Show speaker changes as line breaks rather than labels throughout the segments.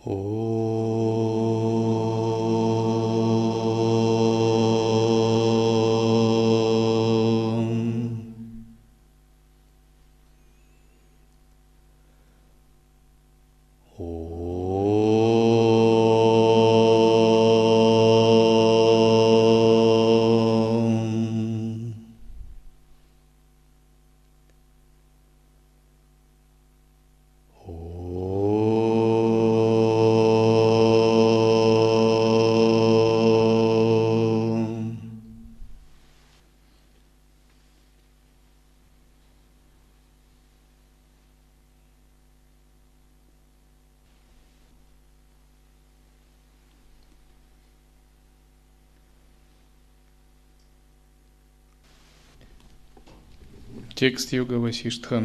Текст Йога Васиштха.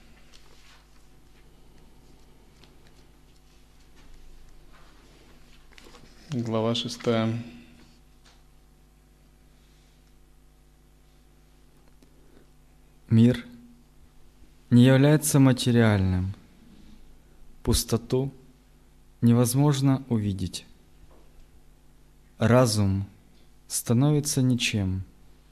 Глава 6.
Мир не является материальным. Пустоту невозможно увидеть. Разум становится ничем.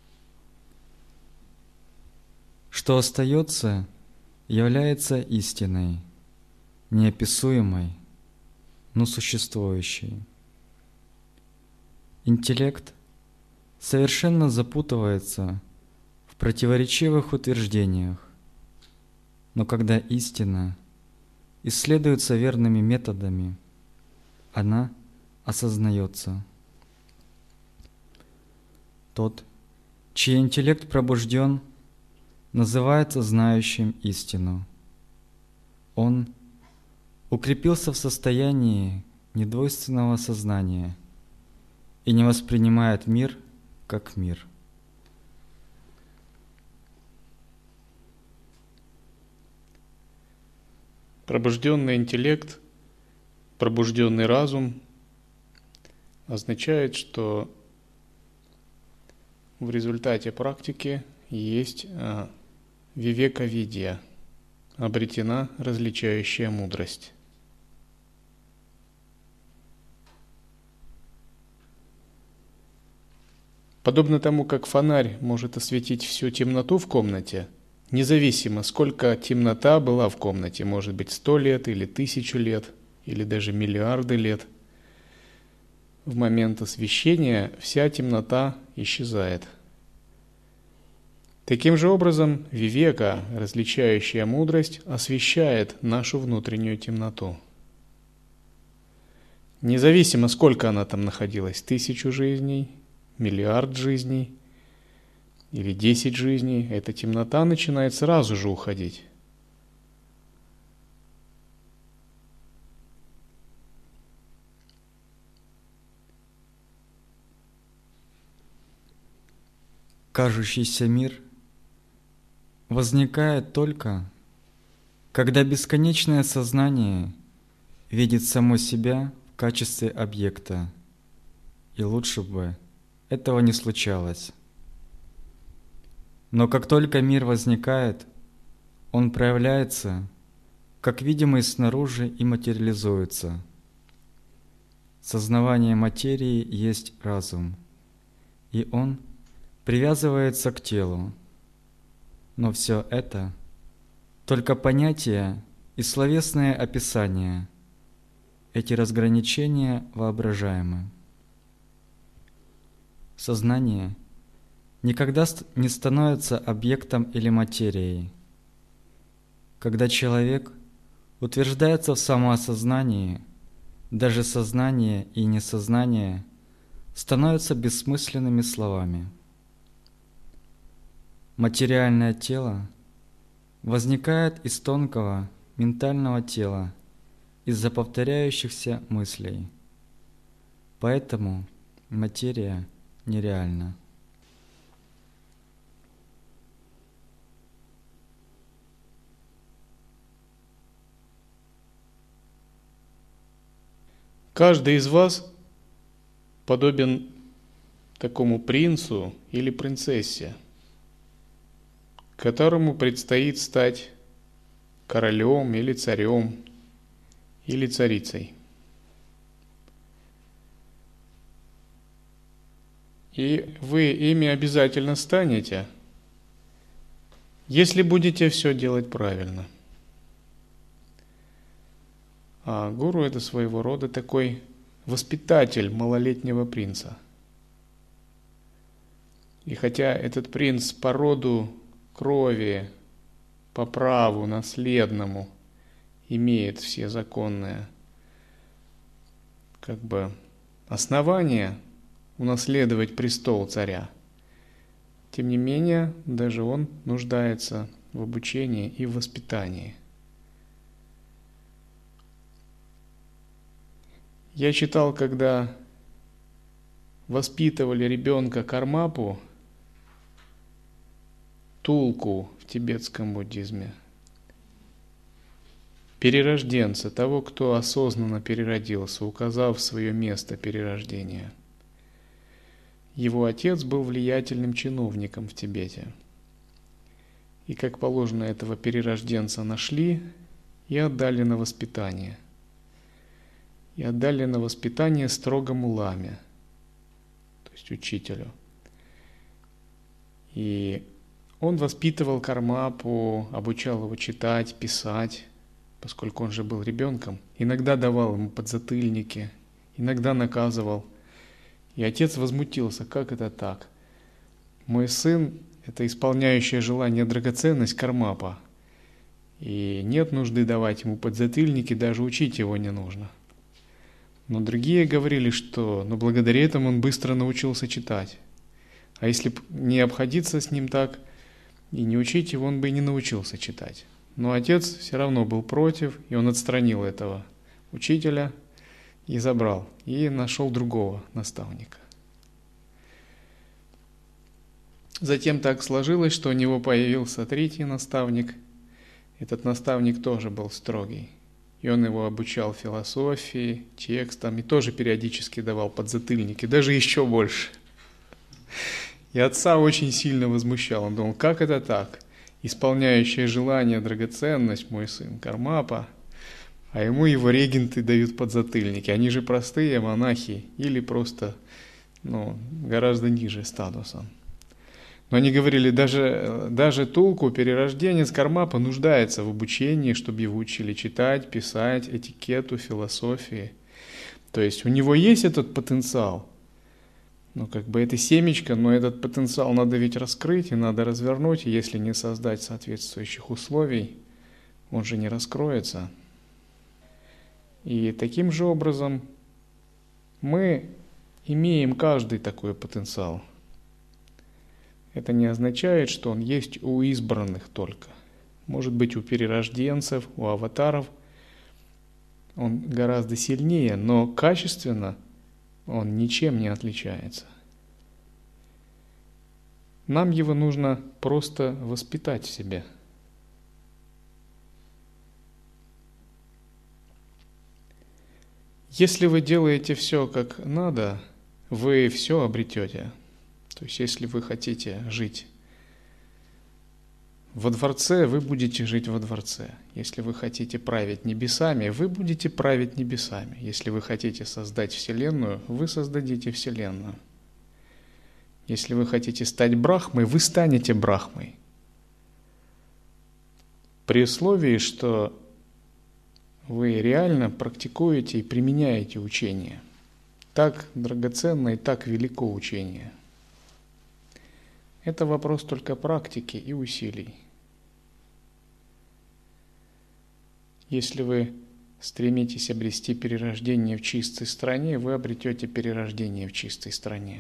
Что остается, является истиной, неописуемой, но существующей. Интеллект совершенно запутывается в противоречивых утверждениях, но когда истина исследуется верными методами, она осознается. Тот, чей интеллект пробужден, называется знающим истину. Он укрепился в состоянии недвойственного сознания и не воспринимает мир как мир.
Пробужденный интеллект, пробужденный разум означает, что в результате практики есть вивека-видья, обретена различающая мудрость. Подобно тому, как фонарь может осветить всю темноту в комнате, независимо, сколько темнота была в комнате, может быть 100 лет или 1000 лет, или даже миллиарды лет, в момент освещения вся темнота исчезает. Таким же образом, вивека, различающая мудрость, освещает нашу внутреннюю темноту. Независимо, сколько она там находилась, 1000 жизней, миллиард жизней или 10 жизней, эта темнота начинает сразу же уходить.
Кажущийся мир возникает только, когда бесконечное сознание видит само себя в качестве объекта, и лучше бы этого не случалось. Но как только мир возникает, он проявляется, как видимый снаружи, и материализуется. Сознавание материи есть разум, и он привязывается к телу. Но все это только понятия и словесное описание. Эти разграничения воображаемы. Сознание никогда не становится объектом или материей. Когда человек утверждается в самоосознании, даже сознание и несознание становятся бессмысленными словами. Материальное тело возникает из тонкого ментального тела, из-за повторяющихся мыслей. Поэтому материя нереальна.
Каждый из вас подобен такому принцу или принцессе, которому предстоит стать королем или царем или царицей. И вы ими обязательно станете, если будете все делать правильно. А гуру – это своего рода такой воспитатель малолетнего принца. И хотя этот принц по роду крови, по праву наследному имеет все законные основания унаследовать престол царя, тем не менее, даже он нуждается в обучении и в воспитании. Я читал, когда воспитывали ребенка Кармапу, Тулку в тибетском буддизме, перерожденца, того, кто осознанно переродился, указав свое место перерождения. Его отец был влиятельным чиновником в Тибете. И, как положено, этого перерожденца нашли и отдали на воспитание. И отдали на воспитание строгому ламе, то есть учителю. И он воспитывал Кармапу, обучал его читать, писать, поскольку он же был ребенком. Иногда давал ему подзатыльники, иногда наказывал. И отец возмутился: как это так? Мой сын – это исполняющая желание драгоценность Кармапа. И нет нужды давать ему подзатыльники, даже учить его не нужно. Но другие говорили, что благодаря этому он быстро научился читать. А если не обходиться с ним так и не учить его, он бы и не научился читать. Но отец все равно был против, и он отстранил этого учителя и забрал, и нашел другого наставника. Затем так сложилось, что у него появился третий наставник. Этот наставник тоже был строгий. И он его обучал философии, текстам, и тоже периодически давал подзатыльники, даже еще больше. И отца очень сильно возмущал. Он думал: как это так? Исполняющее желание драгоценность мой сын Кармапа, а ему его регенты дают подзатыльники. Они же простые монахи или просто гораздо ниже статусом. Но они говорили, даже Тулку, перерожденец Кармапа, нуждается в обучении, чтобы его учили читать, писать, этикету, философии. То есть у него есть этот потенциал. Это семечко, но этот потенциал надо ведь раскрыть и надо развернуть, и если не создать соответствующих условий, он же не раскроется. И таким же образом мы имеем каждый такой потенциал. Это не означает, что он есть у избранных только. Может быть, у перерожденцев, у аватаров он гораздо сильнее, но качественно он ничем не отличается. Нам его нужно просто воспитать в себе. Если вы делаете все как надо, вы все обретете. То есть, если вы хотите жить во дворце, вы будете жить во дворце. Если вы хотите править небесами, вы будете править небесами. Если вы хотите создать Вселенную, вы создадите Вселенную. Если вы хотите стать Брахмой, вы станете Брахмой. При условии, что вы реально практикуете и применяете учение. Так драгоценно и так велико учение. Это вопрос только практики и усилий. Если вы стремитесь обрести перерождение в чистой стране, вы обретете перерождение в чистой стране.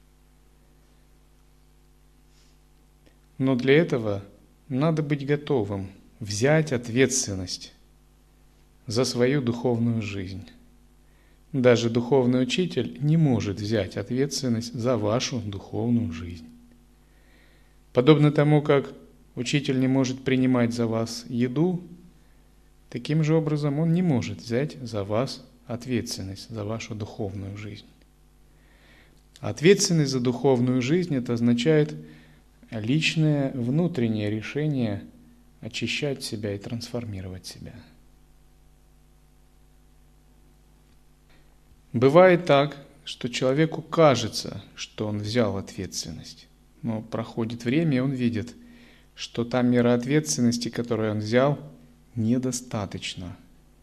Но для этого надо быть готовым взять ответственность за свою духовную жизнь. Даже духовный учитель не может взять ответственность за вашу духовную жизнь. Подобно тому, как учитель не может принимать за вас еду, таким же образом он не может взять за вас ответственность за вашу духовную жизнь. Ответственность за духовную жизнь – это означает личное внутреннее решение очищать себя и трансформировать себя. Бывает так, что человеку кажется, что он взял ответственность. Но проходит время, и он видит, что та мера ответственности, которую он взял, недостаточно.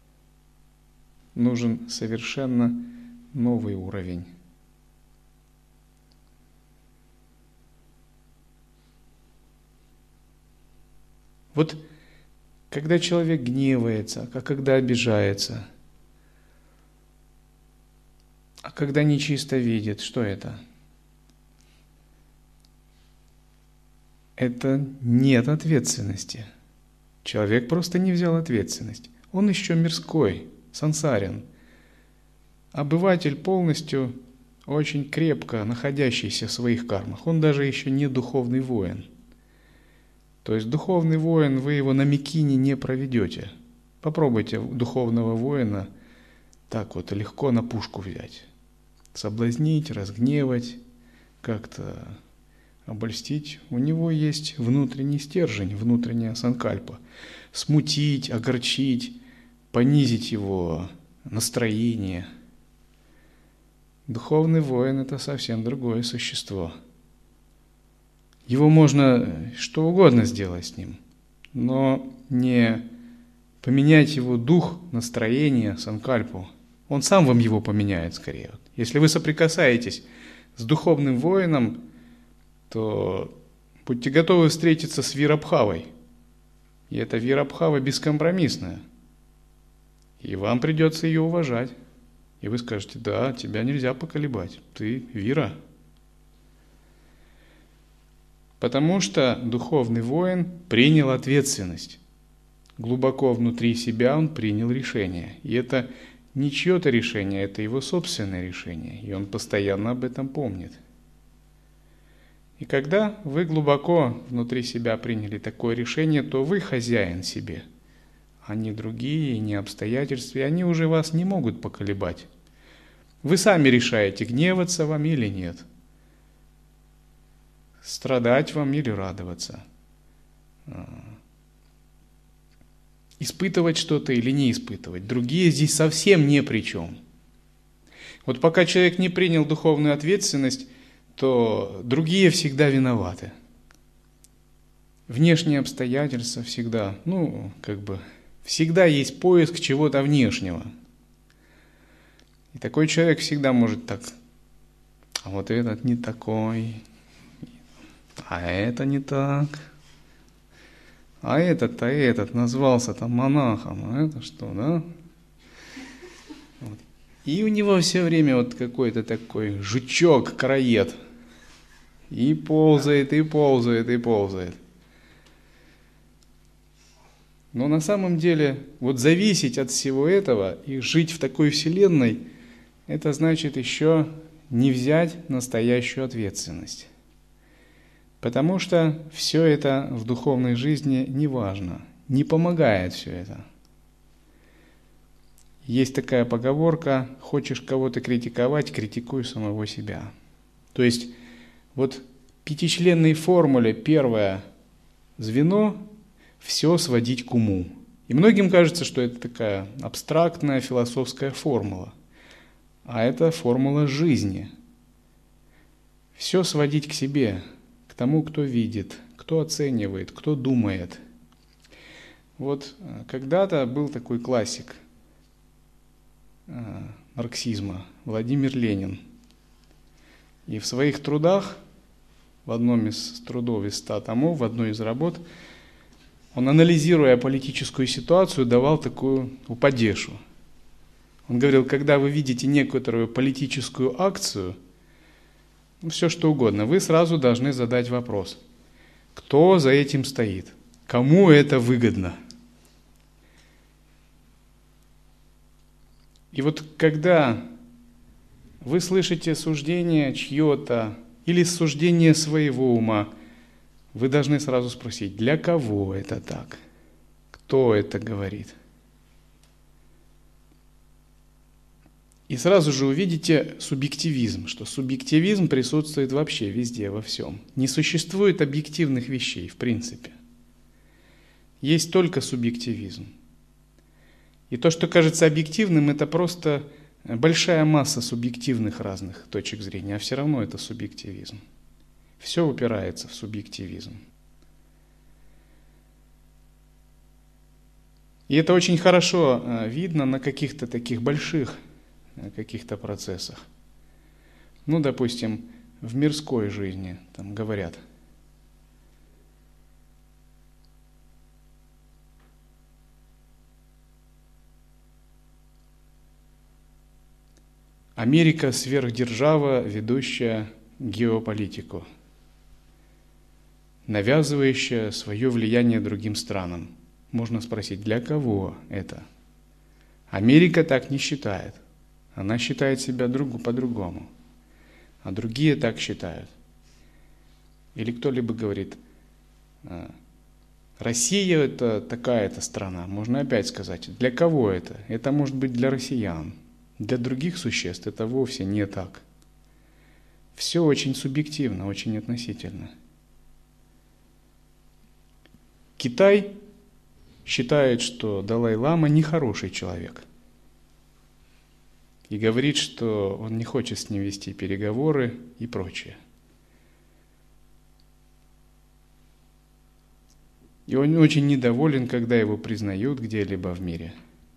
Нужен совершенно новый уровень. Вот когда человек гневается, а когда обижается, а когда нечисто видит, что это? Это нет ответственности. Человек просто не взял ответственность. Он еще мирской, сансарин. Обыватель полностью очень крепко находящийся в своих кармах. Он даже еще не духовный воин. То есть духовный воин, вы его на микине не проведете. Попробуйте духовного воина так вот легко на пушку взять. Соблазнить, разгневать, как-то обольстить. У него есть внутренний стержень, внутренняя санкальпа. Смутить, огорчить, понизить его настроение. Духовный воин – это совсем другое существо. Его можно что угодно сделать с ним, но не поменять его дух, настроение, санкальпу. Он сам вам его поменяет скорее. Если вы соприкасаетесь с духовным воином, то будьте готовы встретиться с Вирабхавой. И эта Вирабхава бескомпромиссная. И вам придется ее уважать. И вы скажете: да, тебя нельзя поколебать, ты Вира. Потому что духовный воин принял ответственность. Глубоко внутри себя он принял решение. И это не чье-то решение, это его собственное решение. И он постоянно об этом помнит. И когда вы глубоко внутри себя приняли такое решение, то вы хозяин себе, а не другие, не обстоятельства, и они уже вас не могут поколебать. Вы сами решаете, гневаться вам или нет. Страдать вам или радоваться. Испытывать что-то или не испытывать. Другие здесь совсем ни при чем. Вот пока человек не принял духовную ответственность, то другие всегда виноваты. Внешние обстоятельства всегда, всегда есть поиск чего-то внешнего. И такой человек всегда может так: а вот этот не такой, а это не так, а этот назвался там монахом, а это что, да? Вот. И у него все время вот какой-то такой жучок-караед. И ползает, и ползает, и ползает. Но на самом деле, вот зависеть от всего этого и жить в такой вселенной, это значит еще не взять настоящую ответственность. Потому что все это в духовной жизни не важно, не помогает все это. Есть такая поговорка: хочешь кого-то критиковать, критикуй самого себя. То есть вот в пятичленной формуле первое звено – все сводить к уму. И многим кажется, что это такая абстрактная философская формула. А это формула жизни. Все сводить к себе, к тому, кто видит, кто оценивает, кто думает. Вот когда-то был такой классик марксизма Владимир Ленин. И в своих трудах, в одном из трудов из 100 томов, в одной из работ, он, анализируя политическую ситуацию, давал такую упадешу. Он говорил: когда вы видите некоторую политическую акцию, все что угодно, вы сразу должны задать вопрос: кто за этим стоит? Кому это выгодно? И вот когда вы слышите суждение чье-то или суждение своего ума, вы должны сразу спросить: для кого это так? Кто это говорит? И сразу же увидите субъективизм, что субъективизм присутствует вообще везде, во всем. Не существует объективных вещей, в принципе. Есть только субъективизм. И то, что кажется объективным, это просто большая масса субъективных разных точек зрения, а все равно это субъективизм. Все упирается в субъективизм. И это очень хорошо видно на каких-то таких больших каких-то процессах. Ну, допустим, в мирской жизни, там говорят, Америка – сверхдержава, ведущая геополитику, навязывающая свое влияние другим странам. Можно спросить, для кого это? Америка так не считает. Она считает себя по-другому. А другие так считают. Или кто-либо говорит, Россия – это такая-то страна. Можно опять сказать, для кого это? Это может быть для россиян. Для других существ это вовсе не так. Все очень субъективно, очень относительно. Китай считает, что Далай-лама нехороший человек. И говорит, что он не хочет с ним вести переговоры и прочее. И он очень недоволен, когда его признают где-либо в мире.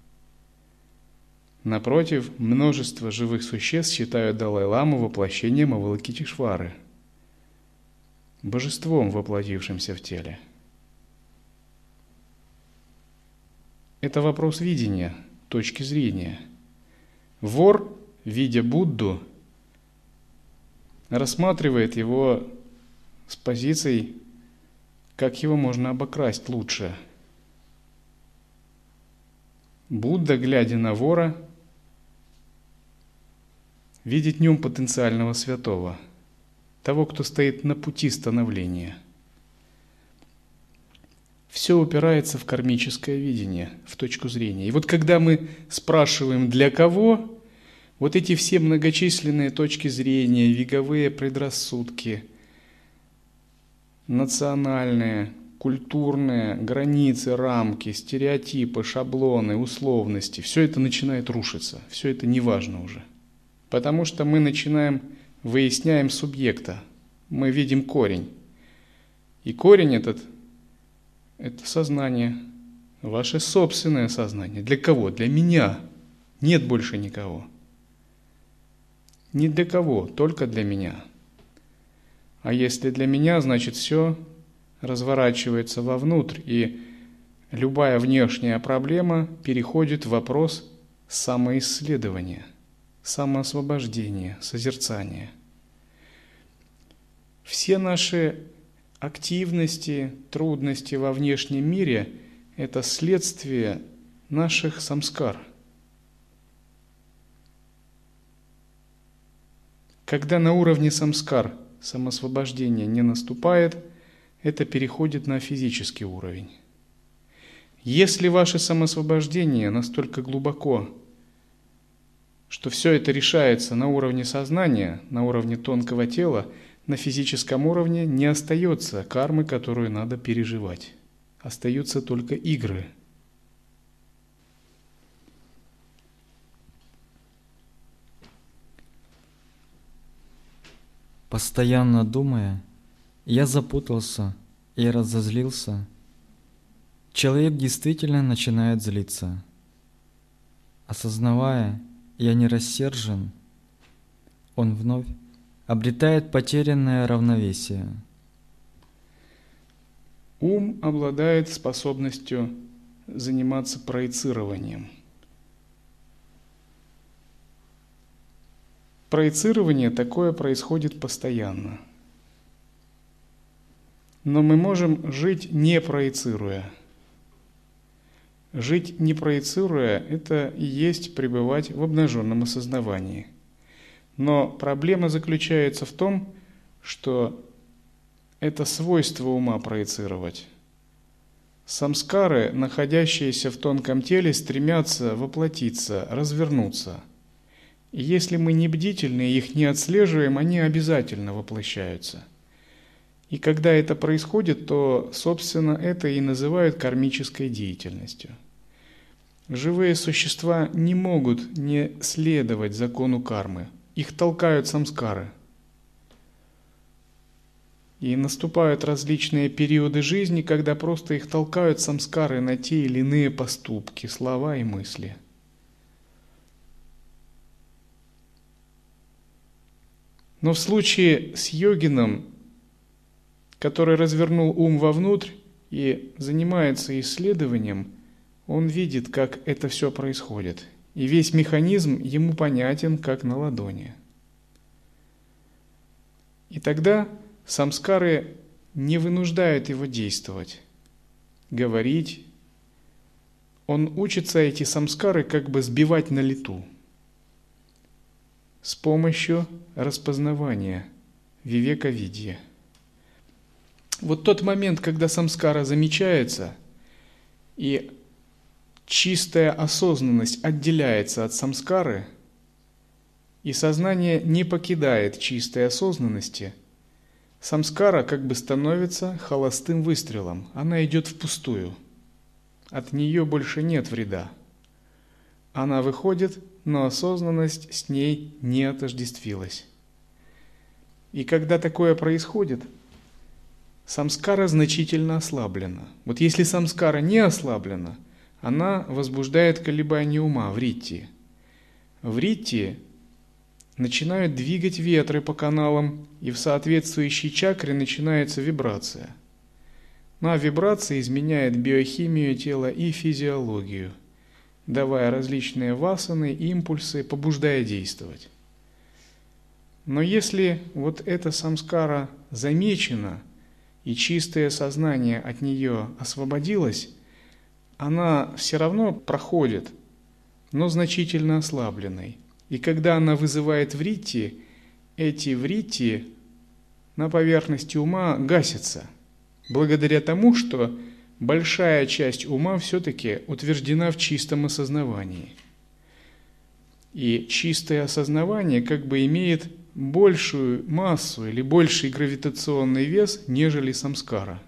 Напротив, множество живых существ считают Далай-ламу воплощением Авалокитешвары, божеством, воплотившимся в теле. Это вопрос видения, точки зрения. Вор, видя Будду, рассматривает его с позицией, как его можно обокрасть лучше. Будда, глядя на вора, видит в нем потенциального святого, того, кто стоит на пути становления. Все упирается в кармическое видение, в точку зрения. И вот когда мы спрашиваем «для кого?», вот эти все многочисленные точки зрения, вековые предрассудки, национальные, культурные границы, рамки, стереотипы, шаблоны, условности, все это начинает рушиться, все это неважно уже. Потому что мы выясняем субъекта, мы видим корень. И корень этот – это сознание, ваше собственное сознание. Для кого? Для меня. Нет больше никого. Ни для кого, только для меня. А если для меня, значит все разворачивается вовнутрь, и любая внешняя проблема переходит в вопрос самоисследования, самоосвобождения, созерцания. Все наши активности, трудности во внешнем мире – это следствие наших самскар. Когда на уровне самскар самоосвобождение не наступает, это переходит на физический уровень. Если ваше самоосвобождение настолько глубоко, что все это решается на уровне сознания, на уровне тонкого тела, на физическом уровне не остается кармы, которую надо переживать. Остаются только игры.
Постоянно думая, я запутался и разозлился. Человек действительно начинает злиться. Осознавая, я не рассержен, он вновь обретает потерянное равновесие.
Ум обладает способностью заниматься проецированием. Проецирование такое происходит постоянно. Но мы можем жить не проецируя. Жить не проецируя – это и есть пребывать в обнаженном осознавании. Но проблема заключается в том, что это свойство ума проецировать. Самскары, находящиеся в тонком теле, стремятся воплотиться, развернуться. И если мы не бдительны и их не отслеживаем, они обязательно воплощаются. И когда это происходит, то, собственно, это и называют кармической деятельностью. Живые существа не могут не следовать закону кармы. Их толкают самскары. И наступают различные периоды жизни, когда просто их толкают самскары на те или иные поступки, слова и мысли. Но в случае с йогином, который развернул ум вовнутрь и занимается исследованием, он видит, как это все происходит. И весь механизм ему понятен, как на ладони. И тогда самскары не вынуждают его действовать, говорить. Он учится эти самскары как бы сбивать на лету с помощью распознавания, вивека-видья. Вот тот момент, когда самскара замечается, и чистая осознанность отделяется от самскары, и сознание не покидает чистой осознанности, самскара как бы становится холостым выстрелом, она идет впустую. От нее больше нет вреда. Она выходит, но осознанность с ней не отождествилась. И когда такое происходит, самскара значительно ослаблена. Вот если самскара не ослаблена, она возбуждает колебания ума, вритти. Вритти начинают двигать ветры по каналам, и в соответствующей чакре начинается вибрация. А вибрация изменяет биохимию тела и физиологию, давая различные васаны, импульсы, побуждая действовать. Но если вот эта самскара замечена, и чистое сознание от нее освободилось, она все равно проходит, но значительно ослабленной. И когда она вызывает вритти, эти вритти на поверхности ума гасятся, благодаря тому, что большая часть ума все-таки утверждена в чистом осознавании. И чистое осознавание как бы имеет большую массу или больший гравитационный вес, нежели самскара.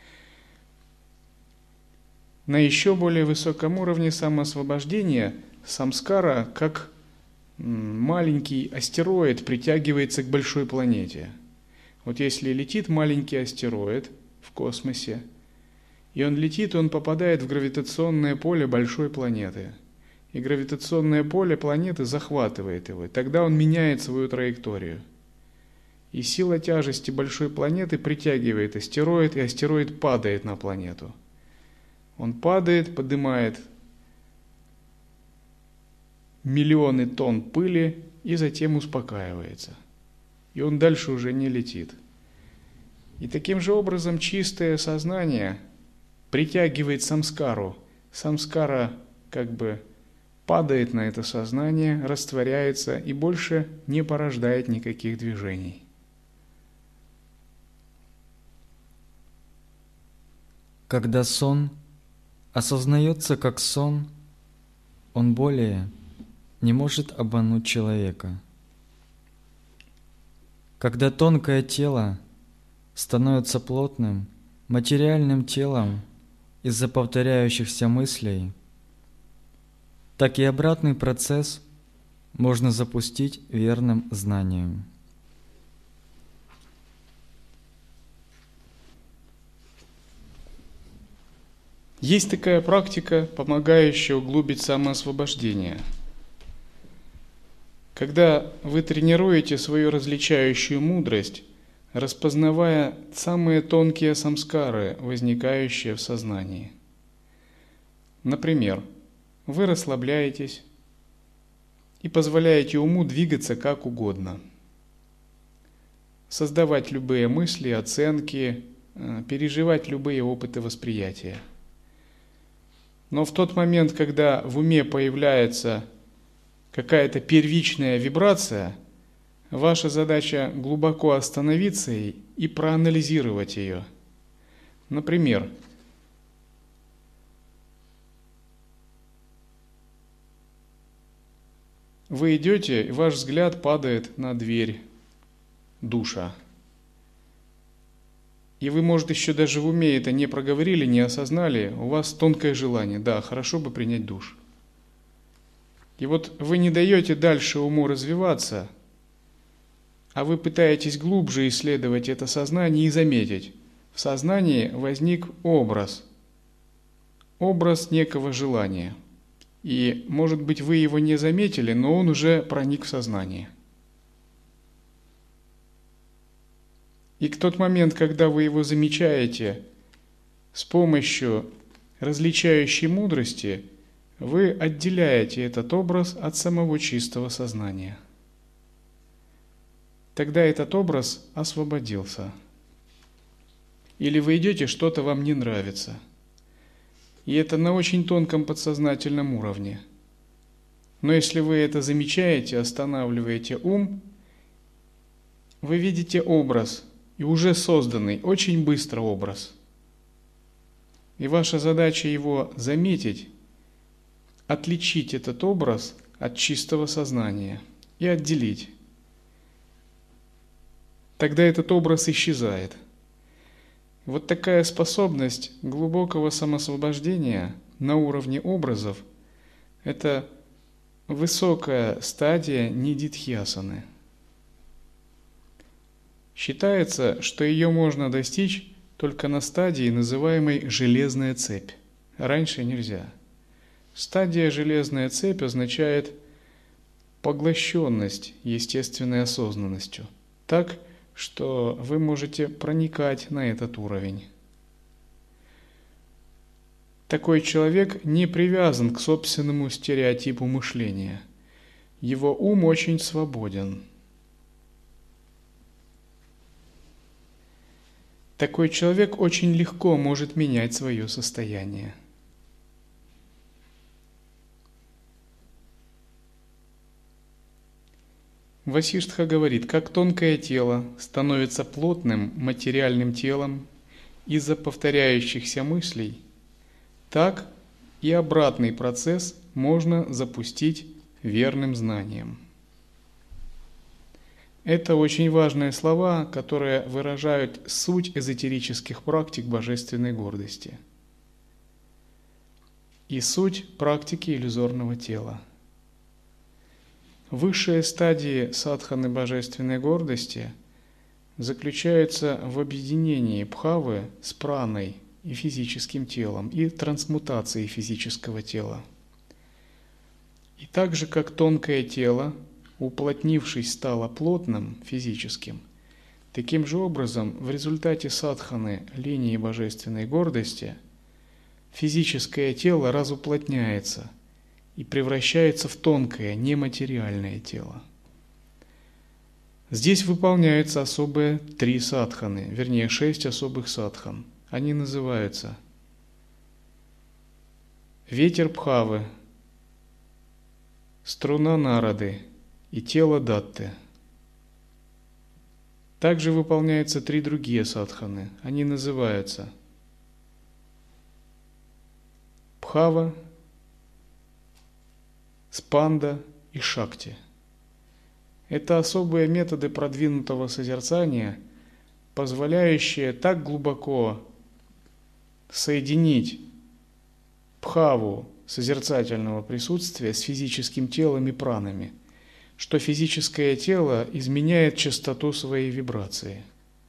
На еще более высоком уровне самоосвобождения самскара, как маленький астероид, притягивается к большой планете. Вот если летит маленький астероид в космосе, и он летит, он попадает в гравитационное поле большой планеты. И гравитационное поле планеты захватывает его, и тогда он меняет свою траекторию. И сила тяжести большой планеты притягивает астероид, и астероид падает на планету. Он падает, поднимает миллионы тонн пыли и затем успокаивается. И он дальше уже не летит. И таким же образом чистое сознание притягивает самскару. Самскара как бы падает на это сознание, растворяется и больше не порождает никаких движений.
Когда сон осознается как сон, он более не может обмануть человека. Когда тонкое тело становится плотным, материальным телом из-за повторяющихся мыслей, так и обратный процесс можно запустить верным знанием.
Есть такая практика, помогающая углубить самоосвобождение. Когда вы тренируете свою различающую мудрость, распознавая самые тонкие самскары, возникающие в сознании. Например, вы расслабляетесь и позволяете уму двигаться как угодно, создавать любые мысли, оценки, переживать любые опыты восприятия. Но в тот момент, когда в уме появляется какая-то первичная вибрация, ваша задача глубоко остановиться и проанализировать ее. Например, вы идете, и ваш взгляд падает на дверь душа. И вы, может, еще даже в уме это не проговорили, не осознали, у вас тонкое желание, да, хорошо бы принять душ. И вот вы не даете дальше уму развиваться, а вы пытаетесь глубже исследовать это сознание и заметить. В сознании возник образ некого желания. И, может быть, вы его не заметили, но он уже проник в сознание. И в тот момент, когда вы его замечаете с помощью различающей мудрости, вы отделяете этот образ от самого чистого сознания. Тогда этот образ освободился. Или вы идете, что-то вам не нравится. И это на очень тонком подсознательном уровне. Но если вы это замечаете, останавливаете ум, вы видите образ, и уже созданный, очень быстро образ. И ваша задача его заметить, отличить этот образ от чистого сознания и отделить. Тогда этот образ исчезает. Вот такая способность глубокого самосвобождения на уровне образов – это высокая стадия нидидхьясаны. Считается, что ее можно достичь только на стадии, называемой «железная цепь». Раньше нельзя. Стадия «железная цепь» означает поглощенность естественной осознанностью, так, что вы можете проникать на этот уровень. Такой человек не привязан к собственному стереотипу мышления. Его ум очень свободен. Такой человек очень легко может менять свое состояние. Васиштха говорит, как тонкое тело становится плотным материальным телом из-за повторяющихся мыслей, так и обратный процесс можно запустить верным знанием. Это очень важные слова, которые выражают суть эзотерических практик божественной гордости и суть практики иллюзорного тела. Высшие стадии садханы божественной гордости заключаются в объединении бхавы с праной и физическим телом и трансмутации физического тела. И так же, как тонкое тело, уплотнившись, стало плотным, физическим, таким же образом в результате садханы линии божественной гордости физическое тело разуплотняется и превращается в тонкое, нематериальное тело. Здесь выполняются особые 3 садханы, вернее 6 особых садхан. Они называются ветер Бхавы, струна Нарады и тело Датты. Также выполняются 3 другие садханы. Они называются Бхава, Спанда и Шакти. Это особые методы продвинутого созерцания, позволяющие так глубоко соединить бхаву созерцательного присутствия с физическим телом и пранами, что физическое тело изменяет частоту своей вибрации.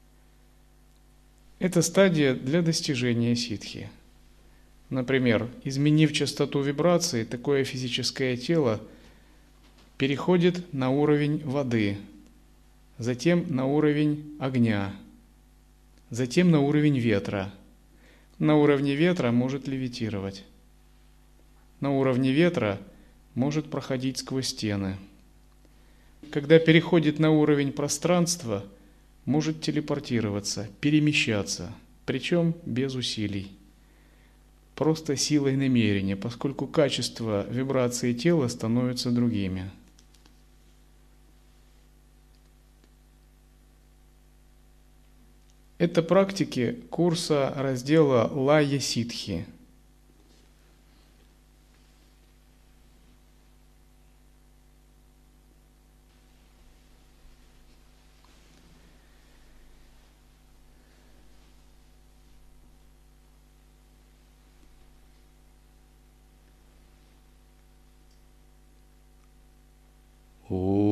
Это стадия для достижения ситхи. Например, изменив частоту вибрации, такое физическое тело переходит на уровень воды, затем на уровень огня, затем на уровень ветра. На уровне ветра может левитировать. На уровне ветра может проходить сквозь стены. Когда переходит на уровень пространства, может телепортироваться, перемещаться, причем без усилий. Просто силой намерения, поскольку качество вибрации тела становятся другими. Это практики курса раздела Лая Ситхи. О.